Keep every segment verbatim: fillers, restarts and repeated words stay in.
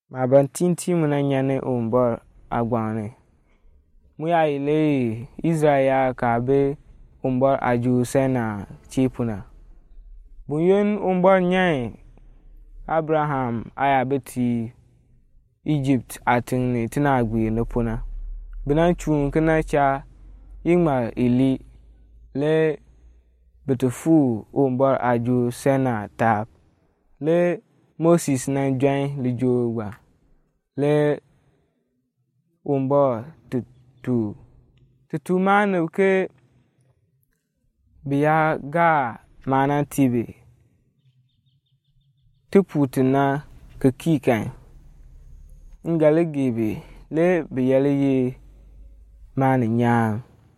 Ma ban tinti muna nyane umbor agwane. Muya ile Israel ka be umbor aju sena chipuna. Bunyon umbor nyane Abraham aya beti Egypt atingni tina agwi nopuna. Binan chung kena cha ingma ili le betufu umbor aju sena tap le Moses na join le jowa le umbor tutu tutu manu ke biya ga mana tibe tuputina ke kikan ngale gibe le biyale ye mani nyam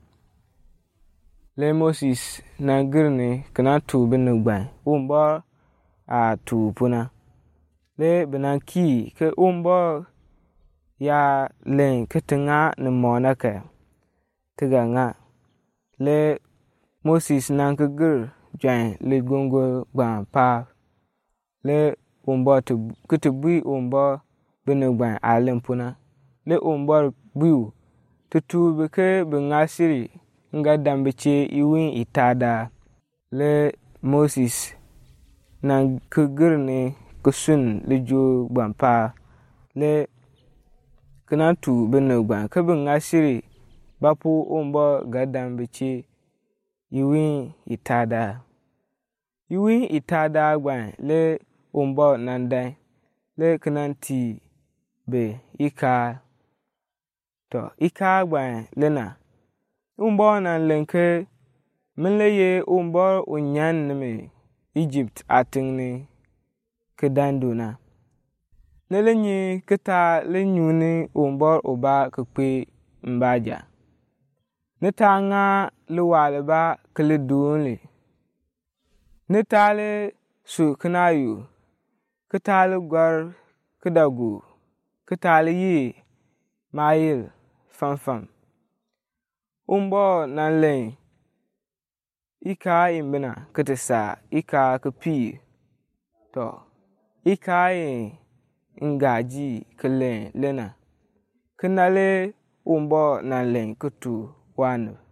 le Moses na girne kana tu binugban umbor a tu puna le binaki ke umbor ya len ketenga ne monaka tiga nga le Moses na ngir jan le gongo gban pa le umbor tu kutubui umbor binugban alen puna le umbor biu tutu beke bingasiri nga dambiche iwin itada le Moses na kugirne kusun le jo gbanpa le kana tu binugban ke bingasiri bapu umbor ga dambiche iwin itada iwin itada gban le umbor nandai le kana ti be ika to ika gban le na umbor nan lenke minle ye umbor unyan nime Egypt atingni kedanduna nele nyi kita le nyuni umbor uba kekpe mbaja nita nga le waliba kele dunli nita le su kinayu kita le gwar kidagu kita le yi mayil fanfam umbor nan len ika imbina kitisa ika kepi to ika yin ngaji kelen lena kinale umbor nan len kutu wanu